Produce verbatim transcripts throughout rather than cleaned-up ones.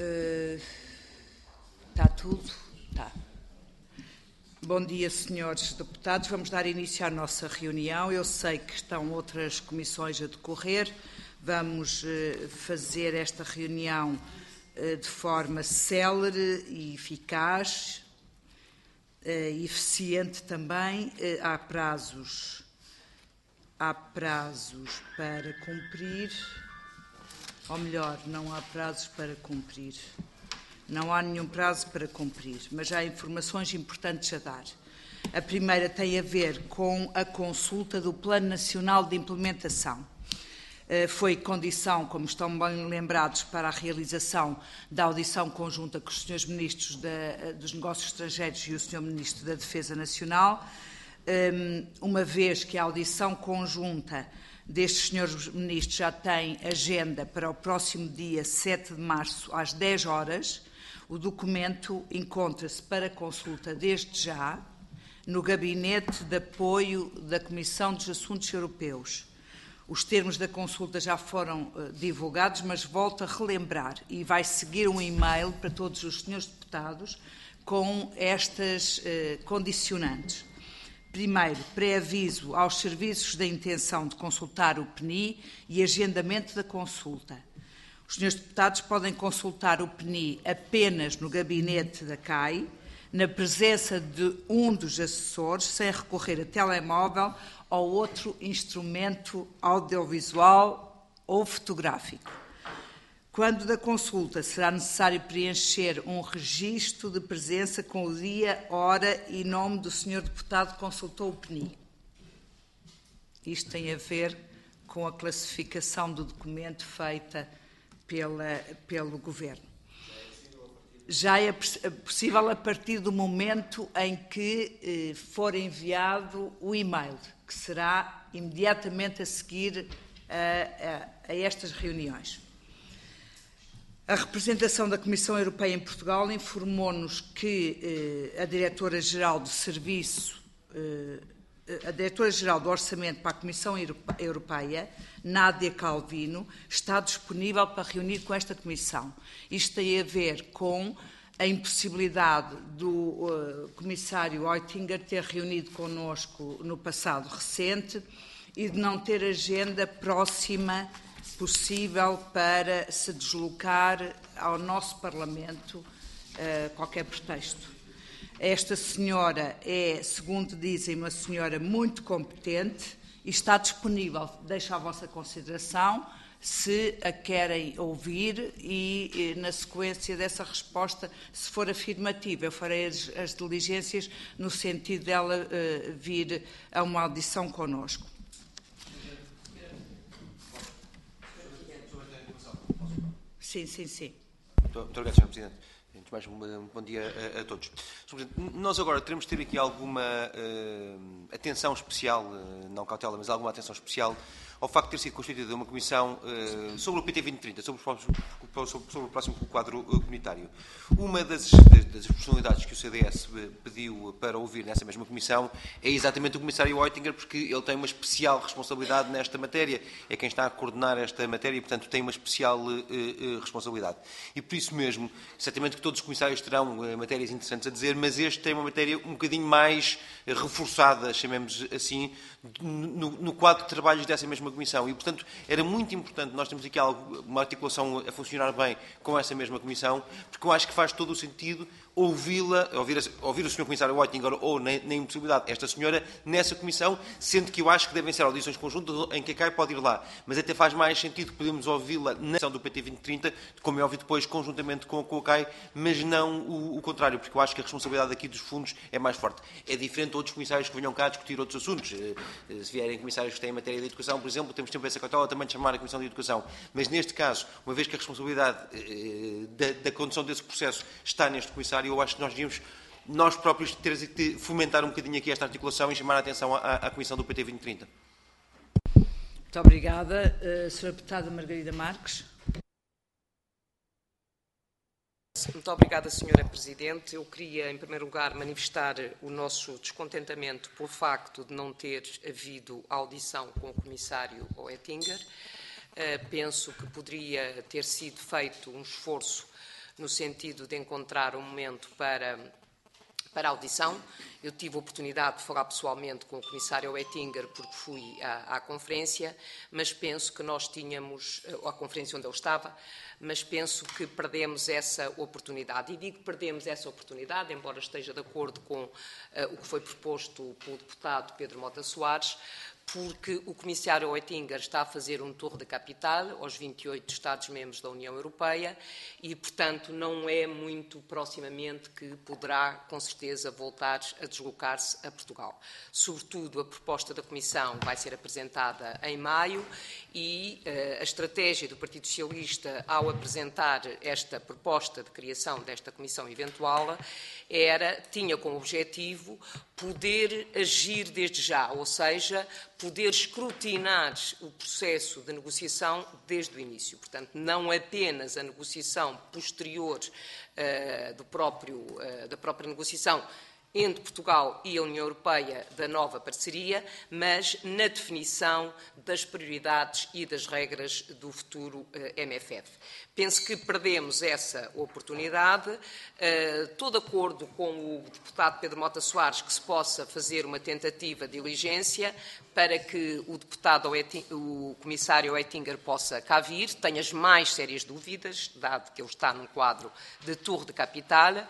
Está tudo? Está. Bom dia, senhores deputados. Vamos dar início à nossa reunião. Eu sei que estão outras comissões a decorrer. Vamos uh, fazer esta reunião uh, de forma célere e eficaz, uh, eficiente também. Uh, há prazos, há prazos para cumprir, ou melhor, não há prazos para cumprir. Não há nenhum prazo para cumprir, mas há informações importantes a dar. A primeira tem a ver com a consulta do Plano Nacional de Implementação. Foi condição, como estão bem lembrados, para a realização da audição conjunta com os senhores Ministros da, dos Negócios Estrangeiros e o senhor Ministro da Defesa Nacional, uma vez que a audição conjunta destes senhores Ministros já tem agenda para o próximo dia sete de março, às dez horas, o documento encontra-se para consulta desde já no Gabinete de Apoio da Comissão dos Assuntos Europeus. Os termos da consulta já foram uh, divulgados, mas volto a relembrar e vai seguir um e-mail para todos os senhores deputados com estas uh, condicionantes. Primeiro, pré-aviso aos serviços da intenção de consultar o P N I e agendamento da consulta. Os senhores deputados podem consultar o P N I apenas no gabinete da C A I, na presença de um dos assessores, sem recorrer a telemóvel ou outro instrumento audiovisual ou fotográfico. Quando da consulta, será necessário preencher um registro de presença com o dia, hora e nome do senhor deputado que consultou o P N I. Isto tem a ver com a classificação do documento feita Pela, pelo Governo. Já é possível a partir do momento em que eh, for enviado o e-mail, que será imediatamente a seguir a, a, a estas reuniões. A representação da Comissão Europeia em Portugal informou-nos que eh, a Diretora-Geral do Serviço, eh, a Diretora-Geral do Orçamento para a Comissão Europeia, Nádia Calvino, está disponível para reunir com esta Comissão. Isto tem a ver com a impossibilidade do uh, Comissário Oettinger ter reunido connosco no passado recente e de não ter agenda próxima possível para se deslocar ao nosso Parlamento uh, qualquer pretexto. Esta senhora é, segundo dizem, uma senhora muito competente e está disponível. Deixo à vossa consideração se a querem ouvir e, e na sequência dessa resposta, se for afirmativa, eu farei as, as diligências no sentido dela uh, vir a uma audição connosco. Sim, sim, sim. Muito obrigado, senhor Presidente. Mais um bom dia a, a todos. Nós agora teremos de ter aqui alguma uh, atenção especial, uh, não cautela, mas alguma atenção especial ao facto de ter sido constituída uma comissão uh, sobre o P T vinte trinta, sobre, sobre, sobre o próximo quadro uh, comunitário. Uma das, das, das personalidades que o C D S pediu para ouvir nessa mesma comissão é exatamente o Comissário Oettinger, porque ele tem uma especial responsabilidade nesta matéria, é quem está a coordenar esta matéria e, portanto, tem uma especial uh, uh, responsabilidade. E por isso mesmo, certamente que todos os comissários terão uh, matérias interessantes a dizer, mas este tem uma matéria um bocadinho mais uh, reforçada, chamemos assim, no, no quadro de trabalhos dessa mesma Comissão. E, portanto, era muito importante nós termos aqui algo, uma articulação a funcionar bem com essa mesma Comissão, porque eu acho que faz todo o sentido ouvi-la, ouvir, ouvir o senhor Comissário Oettinger ou, na, na impossibilidade, esta senhora, nessa Comissão, sendo que eu acho que devem ser audições conjuntas em que a C A I pode ir lá. Mas até faz mais sentido que podemos ouvi-la na sessão do P T vinte trinta, como é óbvio depois, conjuntamente com, com a C A I, mas não o, o contrário, porque eu acho que a responsabilidade aqui dos fundos é mais forte. É diferente de outros comissários que venham cá discutir outros assuntos. Se vierem comissários que têm matéria de educação, por exemplo, temos tempo essa cautela também de chamar a Comissão de Educação. Mas neste caso, uma vez que a responsabilidade eh, da, da condução desse processo está neste comissário, eu acho que nós devíamos, nós próprios, ter de fomentar um bocadinho aqui esta articulação e chamar a atenção à, à Comissão do P T vinte trinta. Muito obrigada. Uh, senhora Deputada Margarida Marques. Muito obrigada, senhora Presidente. Eu queria, em primeiro lugar, manifestar o nosso descontentamento pelo facto de não ter havido audição com o Comissário Oettinger. Uh, penso que poderia ter sido feito um esforço no sentido de encontrar um momento para, para a audição. Eu tive a oportunidade de falar pessoalmente com o Comissário Oettinger, porque fui à, à conferência, mas penso que nós tínhamos, à conferência onde ele estava, mas penso que perdemos essa oportunidade. E digo que perdemos essa oportunidade, embora esteja de acordo com uh, o que foi proposto pelo deputado Pedro Mota Soares, porque o Comissário Oettinger está a fazer um tour de capital aos vinte e oito Estados-membros da União Europeia e, portanto, não é muito proximamente que poderá, com certeza, voltar a deslocar-se a Portugal. Sobretudo, a proposta da Comissão vai ser apresentada em maio e uh, a estratégia do Partido Socialista, ao apresentar esta proposta de criação desta Comissão eventual, era, tinha como objetivo poder agir desde já, ou seja, poder escrutinar o processo de negociação desde o início. Portanto, não apenas a negociação posterior uh, do próprio, uh, da própria negociação entre Portugal e a União Europeia da nova parceria, mas na definição das prioridades e das regras do futuro M F F. Penso que perdemos essa oportunidade. Estou de acordo com o deputado Pedro Mota Soares que se possa fazer uma tentativa de diligência para que o deputado, o comissário Oettinger possa cá vir. Tenho as mais sérias dúvidas, dado que ele está num quadro de tour de capital.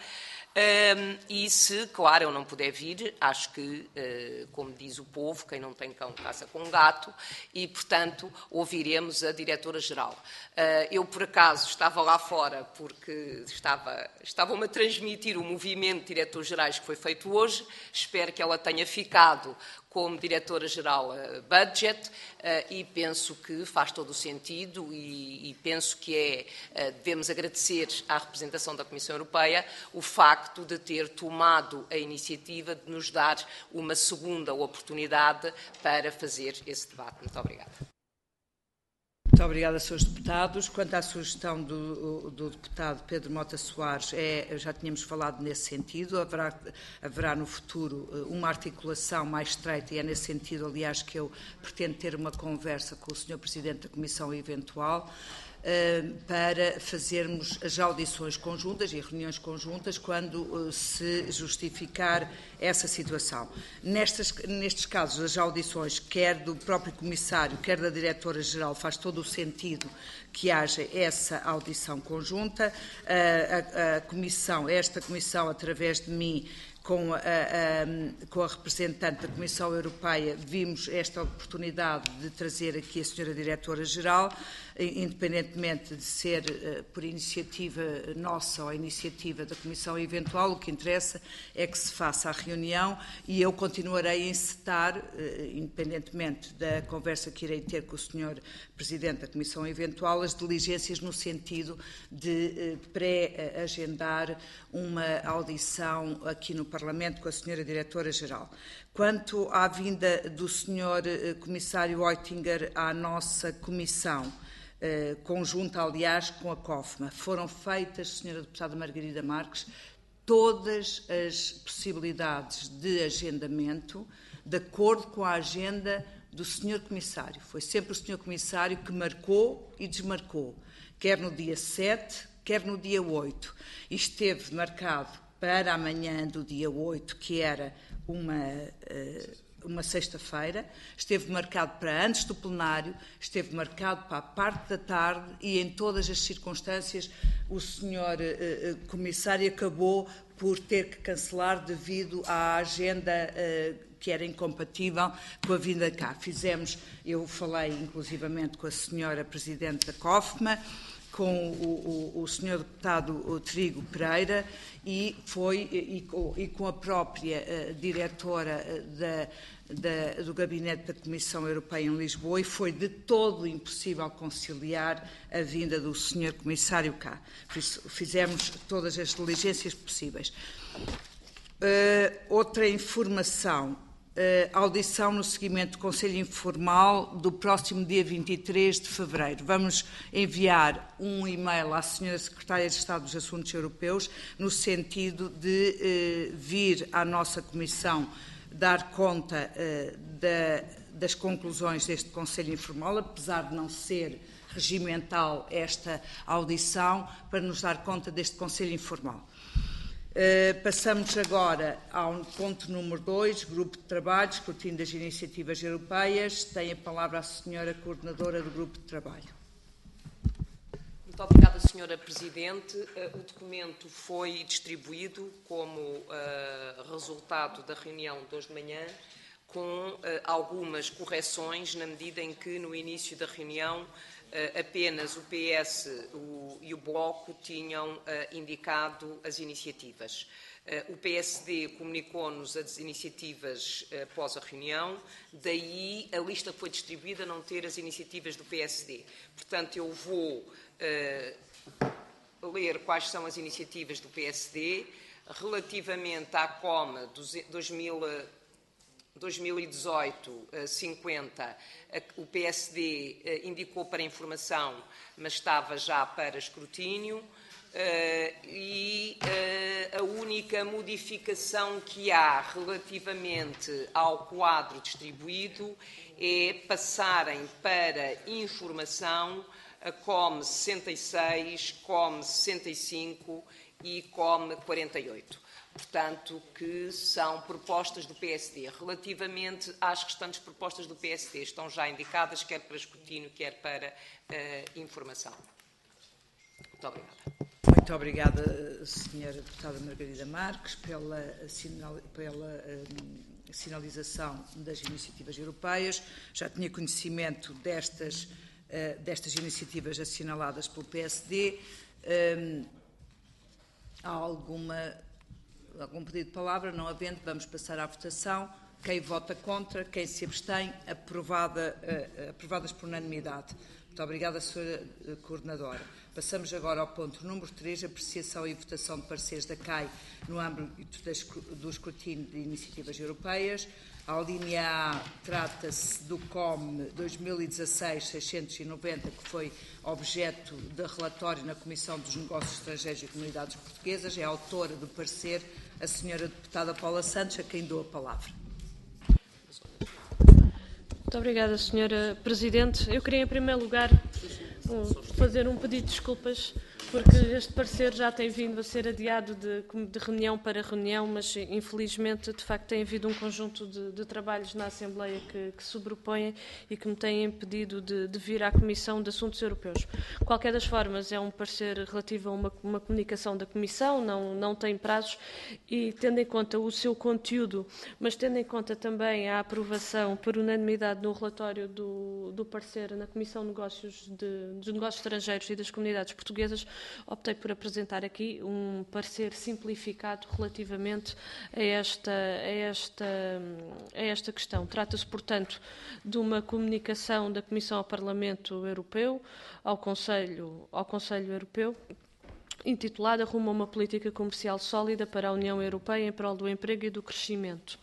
Um, e se, claro, eu não puder vir, acho que, uh, como diz o povo, quem não tem cão caça com gato, e, portanto, ouviremos a Diretora-Geral. Uh, eu, por acaso, estava lá fora porque estava, estavam-me a transmitir o movimento de Diretores-Gerais que foi feito hoje. Espero que ela tenha ficado como Diretora-Geral uh, Budget uh, e penso que faz todo o sentido e, e penso que é, uh, devemos agradecer à representação da Comissão Europeia o facto de ter tomado a iniciativa de nos dar uma segunda oportunidade para fazer esse debate. Muito obrigada. Muito obrigada, senhores deputados. Quanto à sugestão do, do deputado Pedro Mota Soares, é, já tínhamos falado nesse sentido, haverá, haverá no futuro uma articulação mais estreita e é nesse sentido, aliás, que eu pretendo ter uma conversa com o senhor Presidente da Comissão eventual, para fazermos as audições conjuntas e reuniões conjuntas quando se justificar essa situação. Nestes, nestes casos, as audições, quer do próprio Comissário, quer da Diretora-Geral, faz todo o sentido que haja essa audição conjunta. A, a, a Comissão, esta Comissão, através de mim, Com a, a, com a representante da Comissão Europeia, vimos esta oportunidade de trazer aqui a senhora Diretora-Geral, independentemente de ser uh, por iniciativa nossa ou iniciativa da Comissão eventual, o que interessa é que se faça a reunião e eu continuarei a encetar, uh, independentemente da conversa que irei ter com o senhor Presidente da Comissão eventual, as diligências no sentido de uh, pré-agendar uma audição aqui no Parlamento com a senhora Diretora-Geral. Quanto à vinda do senhor Comissário Oettinger à nossa Comissão, eh, conjunta, aliás, com a COFMA, foram feitas, senhora Deputada Margarida Marques, todas as possibilidades de agendamento de acordo com a agenda do senhor Comissário. Foi sempre o senhor Comissário que marcou e desmarcou, quer no dia sete, quer no dia oito. E esteve marcado para amanhã do dia oito, que era uma, uma sexta-feira, esteve marcado para antes do plenário, esteve marcado para a parte da tarde e em todas as circunstâncias o senhor Comissário acabou por ter que cancelar devido à agenda que era incompatível com a vinda cá. Fizemos, eu falei inclusivamente com a senhora Presidente da COFMA, com o, o, o senhor deputado Trigo Pereira e, foi, e, e com a própria uh, diretora da, da, do Gabinete da Comissão Europeia em Lisboa e foi de todo impossível conciliar a vinda do senhor Comissário cá. Por isso, fizemos todas as diligências possíveis. Uh, outra informação. Uh, audição no seguimento do Conselho Informal do próximo dia vinte e três de fevereiro. Vamos enviar um e-mail à senhora Secretária de Estado dos Assuntos Europeus no sentido de uh, vir à nossa Comissão dar conta uh, da, das conclusões deste Conselho Informal, apesar de não ser regimental esta audição, para nos dar conta deste Conselho Informal. Uh, passamos agora ao ponto número dois, Grupo de Trabalho, escrutínio das iniciativas europeias. Tem a palavra a senhora Coordenadora do Grupo de Trabalho. Muito obrigada, senhora Presidente. Uh, o documento foi distribuído como uh, resultado da reunião de hoje de manhã, com uh, algumas correções, na medida em que, no início da reunião, Uh, apenas o P S o, e o Bloco tinham uh, indicado as iniciativas. Uh, o P S D comunicou-nos as iniciativas uh, após a reunião, daí a lista que foi distribuída não ter as iniciativas do P S D. Portanto, eu vou uh, ler quais são as iniciativas do P S D. Relativamente à C O M dois mil e dezoito cinquenta, o P S D indicou para informação, mas estava já para escrutínio, e a única modificação que há relativamente ao quadro distribuído é passarem para informação a C O M sessenta e seis, C O M sessenta e cinco e C O M quarenta e oito. Portanto, que são propostas do P S D. Relativamente às restantes propostas do P S D, estão já indicadas, quer para escrutínio, quer para uh, informação. Muito obrigada. Muito obrigada, senhora Deputada Margarida Marques, pela, sinal, pela um, sinalização das iniciativas europeias. Já tinha conhecimento destas, uh, destas iniciativas assinaladas pelo P S D. Um, há alguma... Algum pedido de palavra? Não havendo, vamos passar à votação. Quem vota contra, quem se abstém, aprovada, uh, aprovadas por unanimidade. Muito obrigada, senhora Coordenadora. Passamos agora ao ponto número três, apreciação e votação de pareceres da C A I no âmbito das, do escrutínio de iniciativas europeias. A linha A trata-se do C O M dois mil e dezasseis seiscentos e noventa, que foi objeto de relatório na Comissão dos Negócios Estrangeiros e Comunidades Portuguesas. É a autora do parecer a senhora Deputada Paula Santos, a quem dou a palavra. Muito obrigada, senhora Presidente. Eu queria, em primeiro lugar, fazer um pedido de desculpas, porque este parecer já tem vindo a ser adiado de, de reunião para reunião, mas infelizmente, de facto, tem havido um conjunto de, de trabalhos na Assembleia que, que sobrepõem e que me têm impedido de, de vir à Comissão de Assuntos Europeus. Qualquer das formas, é um parecer relativo a uma, uma comunicação da Comissão, não, não tem prazos, e tendo em conta o seu conteúdo, mas tendo em conta também a aprovação por unanimidade no relatório do, do parecer na Comissão de Negócios, de, dos Negócios Estrangeiros e das Comunidades Portuguesas, optei por apresentar aqui um parecer simplificado relativamente a esta, a esta, a esta questão. Trata-se, portanto, de uma comunicação da Comissão ao Parlamento Europeu, ao Conselho, ao Conselho Europeu, intitulada Rumo a uma política comercial sólida para a União Europeia em prol do emprego e do crescimento.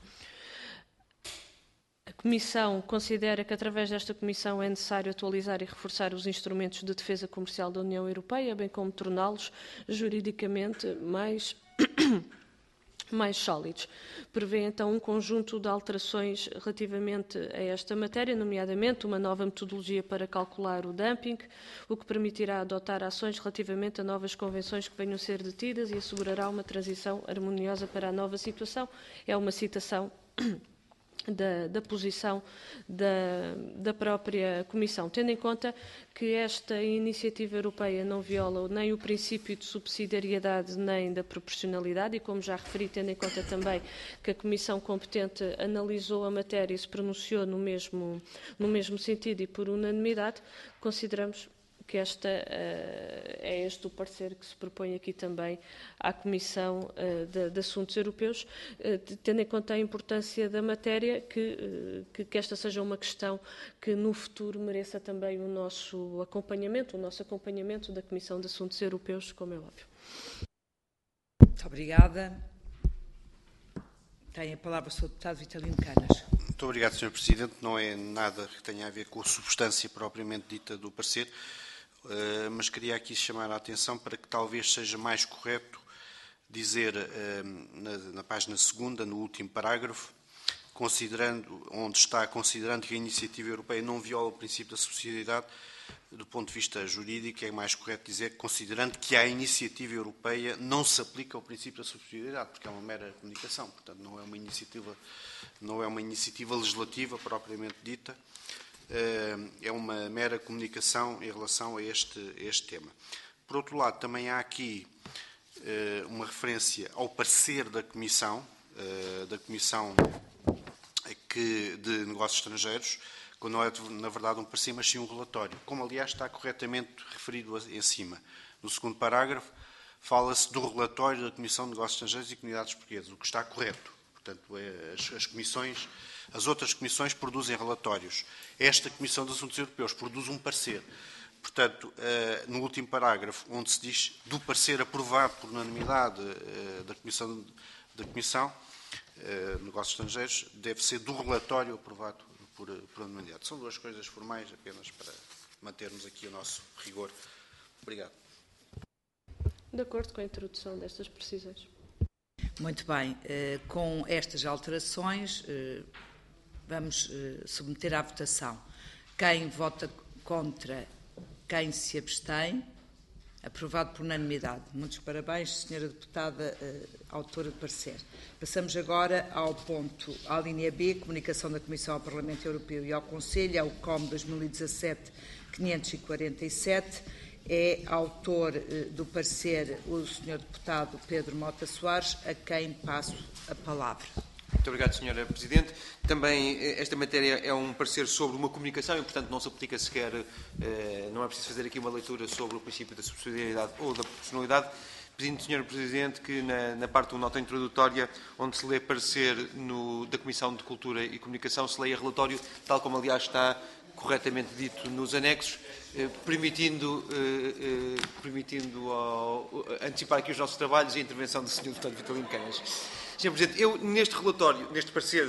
A Comissão considera que, através desta Comissão, é necessário atualizar e reforçar os instrumentos de defesa comercial da União Europeia, bem como torná-los juridicamente mais, mais sólidos. Prevê, então, um conjunto de alterações relativamente a esta matéria, nomeadamente uma nova metodologia para calcular o dumping, o que permitirá adotar ações relativamente a novas convenções que venham a ser detidas e assegurará uma transição harmoniosa para a nova situação. É uma citação Da, da posição da, da própria Comissão, tendo em conta que esta iniciativa europeia não viola nem o princípio de subsidiariedade nem da proporcionalidade e, como já referi, tendo em conta também que a Comissão competente analisou a matéria e se pronunciou no mesmo, no mesmo sentido e por unanimidade, consideramos que esta, uh, é este o parecer que se propõe aqui também à Comissão uh, de, de Assuntos Europeus, uh, tendo em conta a importância da matéria, que, uh, que, que esta seja uma questão que no futuro mereça também o nosso acompanhamento, o nosso acompanhamento da Comissão de Assuntos Europeus, como é óbvio. Muito obrigada. Tem a palavra o senhor Deputado Vitalino Canas. Muito obrigado, senhor Presidente. Não é nada que tenha a ver com a substância propriamente dita do parecer, Uh, mas queria aqui chamar a atenção para que talvez seja mais correto dizer uh, na, na página segunda, no último parágrafo, considerando, onde está considerando que a iniciativa europeia não viola o princípio da subsidiariedade, do ponto de vista jurídico, é mais correto dizer que, considerando que à iniciativa europeia não se aplica o princípio da subsidiariedade, porque é uma mera comunicação, portanto, não é uma iniciativa, não é uma iniciativa legislativa propriamente dita, é uma mera comunicação em relação a este, a este tema. Por outro lado, também há aqui uma referência ao parecer da Comissão, da Comissão que, de Negócios Estrangeiros, quando não é, na verdade, um parecer, mas sim um relatório. Como, aliás, está corretamente referido em cima. No segundo parágrafo, fala-se do relatório da Comissão de Negócios Estrangeiros e Comunidades Portuguesas, o que está correto. Portanto, é, as, as comissões, as outras comissões produzem relatórios. Esta Comissão de Assuntos Europeus produz um parecer. Portanto, no último parágrafo, onde se diz do parecer aprovado por unanimidade da Comissão, da Comissão de Negócios Estrangeiros, deve ser do relatório aprovado por, por unanimidade. São duas coisas formais, apenas para mantermos aqui o nosso rigor. Obrigado. De acordo com a introdução destas precisões. Muito bem. Com estas alterações, vamos submeter à votação. Quem vota contra, quem se abstém, aprovado por unanimidade. Muitos parabéns, senhora Deputada, autora do parecer. Passamos agora ao ponto, à linha B, comunicação da Comissão ao Parlamento Europeu e ao Conselho, é o C O M dois mil e dezassete quinhentos e quarenta e sete. É autor do parecer o senhor Deputado Pedro Mota Soares, a quem passo a palavra. Muito obrigado, senhora Presidente. Também esta matéria é um parecer sobre uma comunicação e, portanto, não se aplica sequer, não é preciso fazer aqui uma leitura sobre o princípio da subsidiariedade ou da proporcionalidade. Pedindo, senhora Presidente, que na, na parte do nota introdutória, onde se lê parecer no, da Comissão de Cultura e Comunicação, se leia relatório, tal como, aliás, está corretamente dito nos anexos, eh, permitindo, eh, eh, permitindo ao, antecipar aqui os nossos trabalhos e a intervenção do senhor Deputado Vitalino Canas. senhor Presidente, eu neste relatório, neste parecer,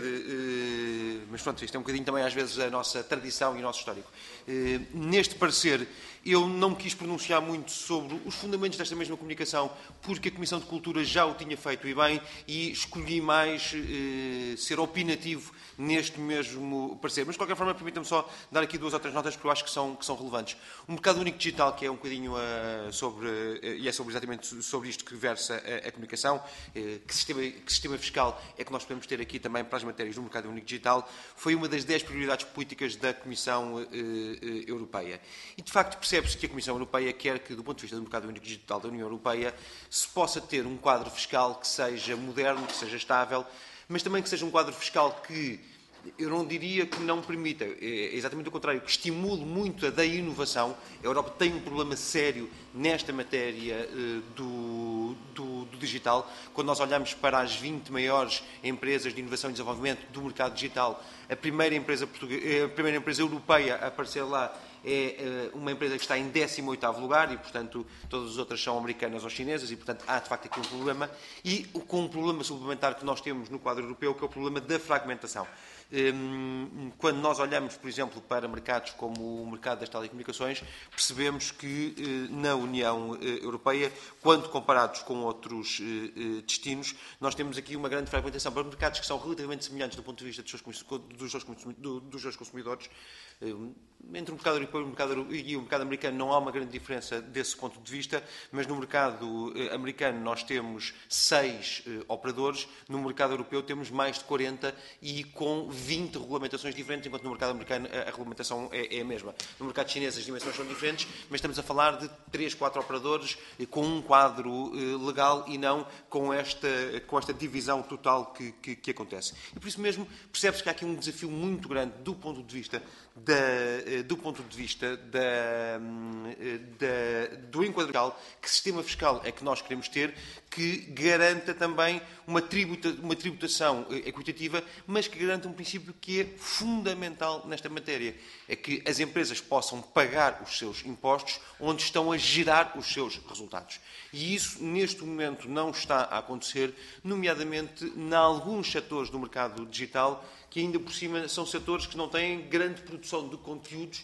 eh, mas pronto, isto é um bocadinho também às vezes a nossa tradição e o nosso histórico, eh, neste parecer eu não me quis pronunciar muito sobre os fundamentos desta mesma comunicação, porque a Comissão de Cultura já o tinha feito e bem, e escolhi mais eh, ser opinativo neste mesmo parecer. Mas, de qualquer forma, permita-me só dar aqui duas ou três notas, porque eu acho que são, que são relevantes. O mercado único digital, que é um bocadinho uh, sobre, uh, e é sobre, exatamente sobre isto que versa a, a comunicação, uh, que, sistema, que sistema fiscal é que nós podemos ter aqui também para as matérias do mercado único digital, foi uma das dez prioridades políticas da Comissão uh, uh, Europeia. E, de facto, percebe-se que a Comissão Europeia quer que, do ponto de vista do mercado único digital da União Europeia, se possa ter um quadro fiscal que seja moderno, que seja estável, mas também que seja um quadro fiscal que, eu não diria que não permita, é exatamente o contrário, que estimule muito a da inovação. A Europa tem um problema sério nesta matéria uh, do, do, do digital. Quando nós olhamos para as vinte maiores empresas de inovação e desenvolvimento do mercado digital, a primeira empresa, portuguesa, a primeira empresa europeia a aparecer lá é uma empresa que está em décimo oitavo lugar e, portanto, todas as outras são americanas ou chinesas e, portanto, há, de facto, aqui um problema. E com um problema suplementar que nós temos no quadro europeu, que é o problema da fragmentação. Quando nós olhamos, por exemplo, para mercados como o mercado das telecomunicações, percebemos que na União Europeia, quando comparados com outros destinos, nós temos aqui uma grande fragmentação para mercados que são relativamente semelhantes do ponto de vista dos seus consumidores. Entre o mercado europeu e o mercado, e o mercado americano não há uma grande diferença desse ponto de vista, mas no mercado americano nós temos seis operadores, no mercado europeu temos mais de quarenta e com vinte regulamentações diferentes, enquanto no mercado americano a regulamentação é, é a mesma. No mercado chinês as dimensões são diferentes, mas estamos a falar de três, quatro operadores com um quadro legal e não com esta, com esta divisão total que, que, que acontece. E por isso mesmo percebe-se que há aqui um desafio muito grande do ponto de vista Da, do ponto de vista da, da, do enquadramento fiscal, que sistema fiscal é que nós queremos ter, que garanta também uma, tributa, uma tributação equitativa, mas que garanta um princípio que é fundamental nesta matéria, é que as empresas possam pagar os seus impostos onde estão a gerar os seus resultados. E isso, neste momento, não está a acontecer, nomeadamente em alguns setores do mercado digital, que ainda por cima são setores que não têm grande produção de conteúdos, mas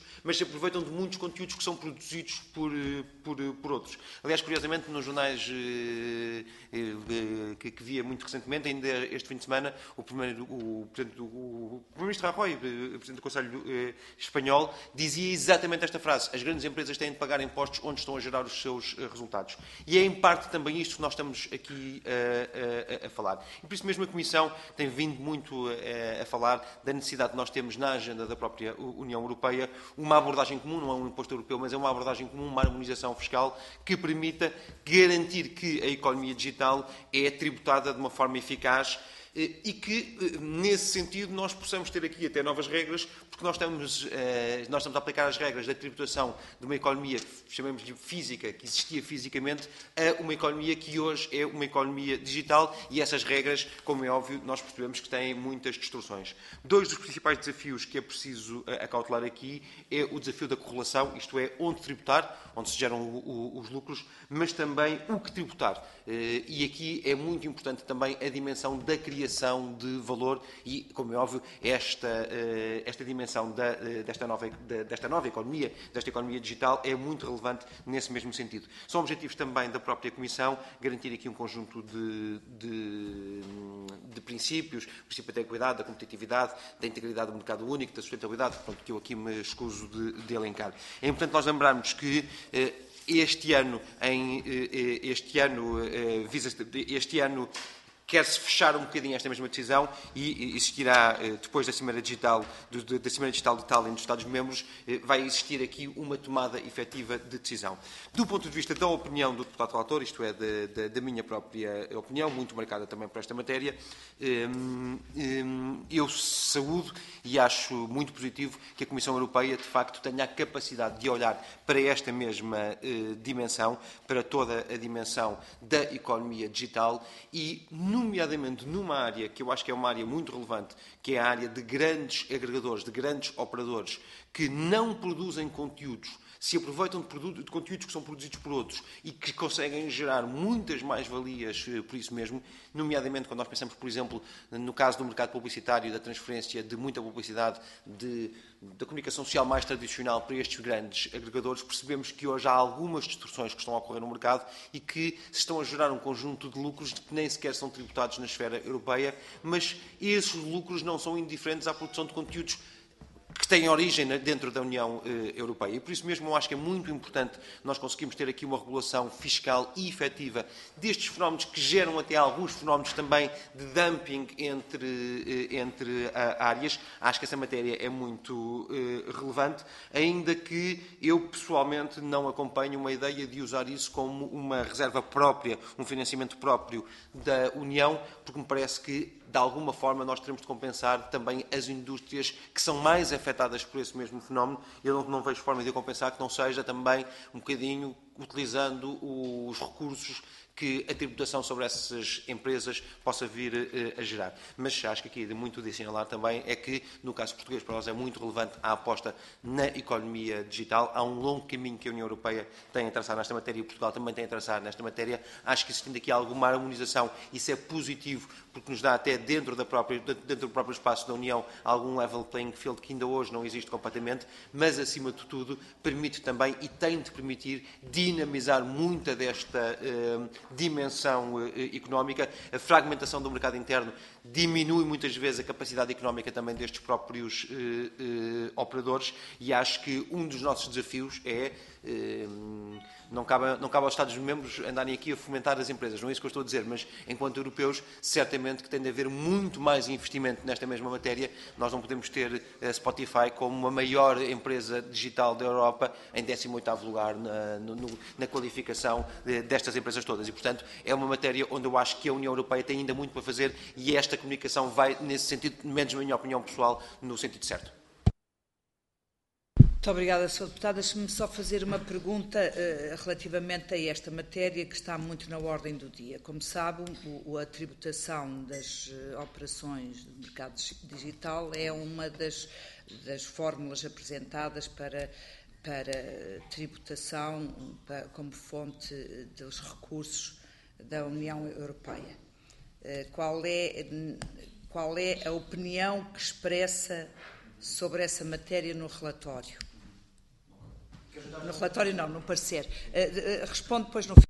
aproveitam de muitos conteúdos que são produzidos por, por, por outros. Aliás, curiosamente, nos jornais eh, eh, que, que via muito recentemente, ainda este fim de semana, o primeiro, o, portanto, o, o Primeiro-Ministro Rajoy, Presidente do Conselho eh, Espanhol, dizia exatamente esta frase: as grandes empresas têm de pagar impostos onde estão a gerar os seus eh, resultados. E é em parte também isto que nós estamos aqui uh, a, a, a falar. E por isso mesmo a Comissão tem vindo muito a, a falar da necessidade de nós termos na agenda da própria União Europeia uma abordagem comum, não é um imposto europeu, mas é uma abordagem comum, uma harmonização fiscal que permita garantir que a economia digital é tributada de uma forma eficaz e que, nesse sentido, nós possamos ter aqui até novas regras, porque nós estamos, nós estamos a aplicar as regras da tributação de uma economia, chamemos-lhe física, que existia fisicamente, a uma economia que hoje é uma economia digital, e essas regras, como é óbvio, nós percebemos que têm muitas distorções. Dois dos principais desafios que é preciso acautelar aqui é o desafio da correlação, isto é, onde tributar, onde se geram os lucros, mas também o que tributar. E aqui é muito importante também a dimensão da criação de valor e, como é óbvio, esta, esta dimensão da, desta, nova, desta nova economia, desta economia digital, é muito relevante nesse mesmo sentido. São objetivos também da própria Comissão garantir aqui um conjunto de, de, de princípios, o princípio da equidade, da competitividade, da integridade do mercado único, da sustentabilidade, portanto, que eu aqui me escuso de, de elencar. É importante nós lembrarmos que este ano, em, este ano, este ano quer-se fechar um bocadinho esta mesma decisão e existirá, depois da Cimeira Digital, da Cimeira Digital de Tallinn dos Estados-membros, vai existir aqui uma tomada efetiva de decisão. Do ponto de vista da opinião do deputado relator, isto é, da, da minha própria opinião, muito marcada também por esta matéria, eu saúdo e acho muito positivo que a Comissão Europeia, de facto, tenha a capacidade de olhar para esta mesma dimensão, para toda a dimensão da economia digital e, nomeadamente numa área que eu acho que é uma área muito relevante, que é a área de grandes agregadores, de grandes operadores, que não produzem conteúdos, se aproveitam de, produto, de conteúdos que são produzidos por outros e que conseguem gerar muitas mais-valias por isso mesmo, nomeadamente quando nós pensamos, por exemplo, no caso do mercado publicitário, da transferência de muita publicidade, de, da comunicação social mais tradicional para estes grandes agregadores, percebemos que hoje há algumas distorções que estão a ocorrer no mercado e que se estão a gerar um conjunto de lucros que nem sequer são tributados na esfera europeia, mas esses lucros não são indiferentes à produção de conteúdos que têm origem dentro da União eh, Europeia. E por isso mesmo eu acho que é muito importante nós conseguirmos ter aqui uma regulação fiscal e efetiva destes fenómenos que geram até alguns fenómenos também de dumping entre, eh, entre a, áreas. Acho que essa matéria é muito eh, relevante, ainda que eu pessoalmente não acompanho uma ideia de usar isso como uma reserva própria, um financiamento próprio da União, porque me parece que de alguma forma nós teremos de compensar também as indústrias que são mais afetadas por esse mesmo fenómeno. Eu não, não vejo forma de compensar que não seja também um bocadinho utilizando os recursos que a tributação sobre essas empresas possa vir uh, a gerar. Mas acho que aqui muito de assinalar também é que, no caso português, para nós é muito relevante a aposta na economia digital. Há um longo caminho que a União Europeia tem a traçar nesta matéria e Portugal também tem a traçar nesta matéria. Acho que existindo aqui alguma harmonização, isso é positivo, porque nos dá até dentro, da própria, dentro do próprio espaço da União algum level playing field que ainda hoje não existe completamente, mas, acima de tudo, permite também e tem de permitir dinamizar muita desta uh, dimensão uh, económica. A fragmentação do mercado interno diminui muitas vezes a capacidade económica também destes próprios uh, uh, operadores e acho que um dos nossos desafios é uh, não cabe, não cabe aos Estados-membros andarem aqui a fomentar as empresas, não é isso que eu estou a dizer, mas enquanto europeus certamente que tem de haver muito mais investimento nesta mesma matéria. Nós não podemos ter a Spotify como a maior empresa digital da Europa em décimo oitavo lugar na, no, na qualificação destas empresas todas e, portanto, é uma matéria onde eu acho que a União Europeia tem ainda muito para fazer e esta comunicação vai nesse sentido, menos na minha opinião pessoal, no sentido certo. Muito obrigada, senhor Deputado. Deixe-me só fazer uma pergunta uh, relativamente a esta matéria que está muito na ordem do dia. Como sabe, o, a tributação das uh, operações do mercado digital é uma das, das fórmulas apresentadas para, para tributação para, como fonte dos recursos da União Europeia. Uh, qual é, qual é a opinião que expressa sobre essa matéria no relatório? No relatório não, no parecer. Responde depois no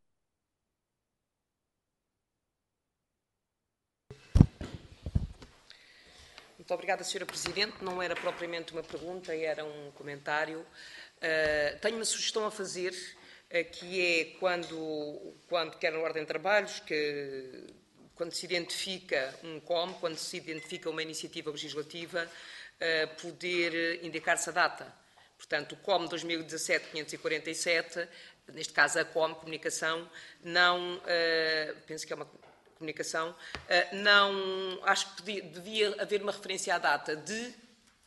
Muito obrigada, senhora Presidente. Não era propriamente uma pergunta, era um comentário. Uh, tenho uma sugestão a fazer, uh, que é quando, quando quer na ordem de trabalhos, que quando se identifica um C O M, quando se identifica uma iniciativa legislativa, uh, poder indicar-se a data. Portanto, o C O M dois mil e dezassete quinhentos e quarenta e sete, neste caso a C O M, comunicação, não, uh, penso que é uma comunicação, não, acho que devia haver uma referência à data de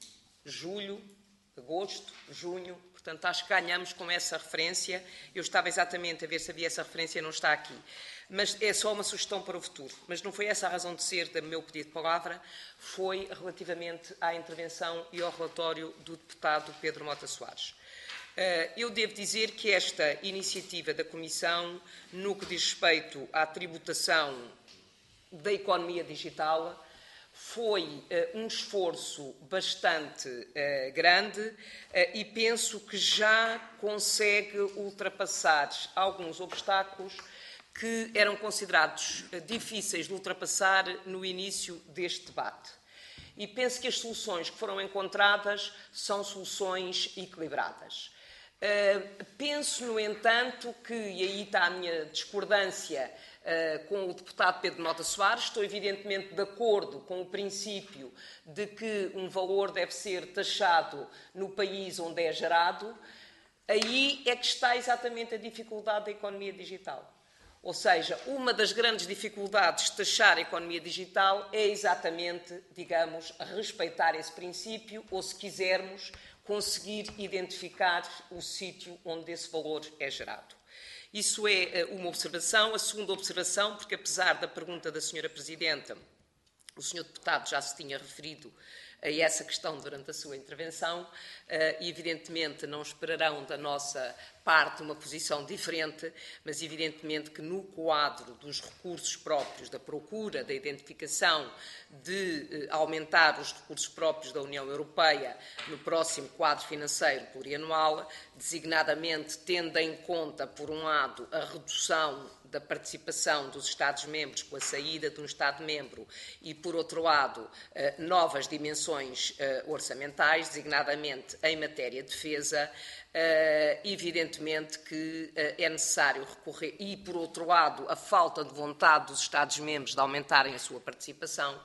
julho, agosto, junho, portanto acho que ganhamos com essa referência. Eu estava exatamente a ver se havia essa referência, não está aqui. Mas é só uma sugestão para o futuro. Mas não foi essa a razão de ser do meu pedido de palavra, foi relativamente à intervenção e ao relatório do deputado Pedro Mota Soares. Eu devo dizer que esta iniciativa da Comissão, no que diz respeito à tributação da economia digital, foi uh, um esforço bastante uh, grande uh, e penso que já consegue ultrapassar alguns obstáculos que eram considerados uh, difíceis de ultrapassar no início deste debate. E penso que as soluções que foram encontradas são soluções equilibradas. Uh, penso, no entanto, que, e aí está a minha discordância uh, com o deputado Pedro Mota Soares, estou evidentemente de acordo com o princípio de que um valor deve ser taxado no país onde é gerado, aí é que está exatamente a dificuldade da economia digital. Ou seja, uma das grandes dificuldades de taxar a economia digital é exatamente, digamos, respeitar esse princípio, ou, se quisermos, conseguir identificar o sítio onde esse valor é gerado. Isso é uma observação. A segunda observação, porque apesar da pergunta da senhora Presidente, o senhor Deputado já se tinha referido a essa questão durante a sua intervenção, e evidentemente não esperarão da nossa parte uma posição diferente, mas evidentemente que no quadro dos recursos próprios, da procura, da identificação de aumentar os recursos próprios da União Europeia no próximo quadro financeiro plurianual, designadamente tendo em conta, por um lado, a redução da participação dos Estados-membros com a saída de um Estado-membro e, por outro lado, novas dimensões orçamentais, designadamente em matéria de defesa, evidentemente que é necessário recorrer, e, por outro lado, a falta de vontade dos Estados-membros de aumentarem a sua participação,